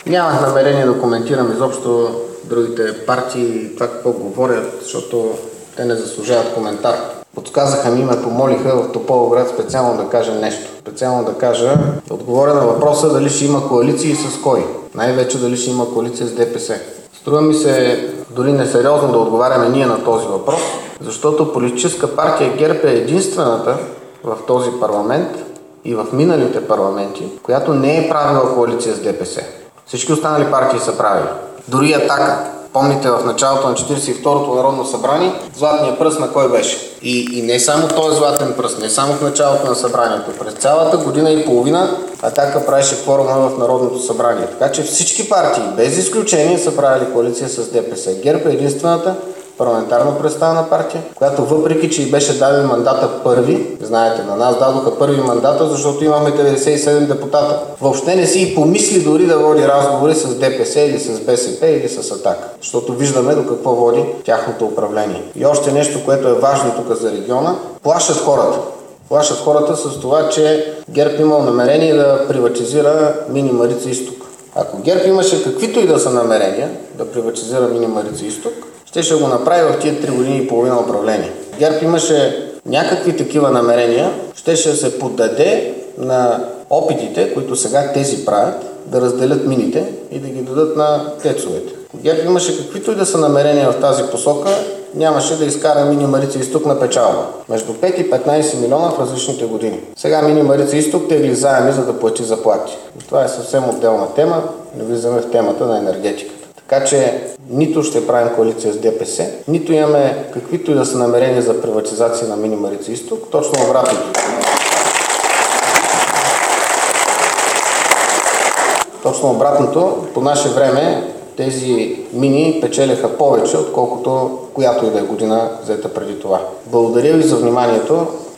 Нямах намерение да коментирам изобщо другите партии и това какво говорят, защото те не заслужават коментар. Подсказаха ми, ме помолиха в Тополовград специално да кажа нещо. Специално да отговоря на въпроса дали ще има коалиции и с кой. Най-вече дали ще има коалиция с ДПС. Струва ми се дори несериозно да отговаряме ние на този въпрос, защото политическа партия ГЕРБ е единствената в този парламент и в миналите парламенти, която не е правила коалиция с ДПС. Всички останали партии са правили. Дори Атака. Помните в началото на 42-то Народно събрание, златния пръст на кой беше? И не само този златен пръст, не само в началото на събранието. През цялата година и половина Атака правеше кворума в Народното събрание. Така че всички партии, без изключение, са правили коалиция с ДПС. ГЕРБ е единствената парламентарно представена партия, която въпреки, че й беше даден мандата първи, знаете, на нас дадоха първи мандата, защото имаме 97 депутата. Въобще не си и помисли дори да води разговори с ДПС или с БСП или с Атака, защото виждаме до какво води тяхното управление. И още нещо, което е важно тук за региона, плашат хората. Плашат хората с това, че ГЕРБ имал намерение да приватизира Мини Марица изток. Ако ГЕРБ имаше каквито и да са намерения да приватизира Мини Марица изток, ще го направи в тия 3 години и половина управление. ГЕРБ имаше някакви такива намерения, ще се поддаде на опитите, които сега тези правят, да разделят мините и да ги дадат на тецовете. Ако ГЕРБ имаше каквито и да са намерения в тази посока, нямаше да изкара Мини Марица изток на печалба. Между 5 и 15 милиона в различните години. Сега Мини Марица изток тегли заеми, за да плати заплати. Това е съвсем отделна тема, не влизаме в темата на енергетиката. Така че нито ще правим коалиция с ДПС, нито имаме каквито и да са намерения за приватизация на Мини Марица изток, точно обратното. Точно обратното, по наше време тези мини печелиха повече, отколкото която и да е година взета преди това. Благодаря ви за вниманието.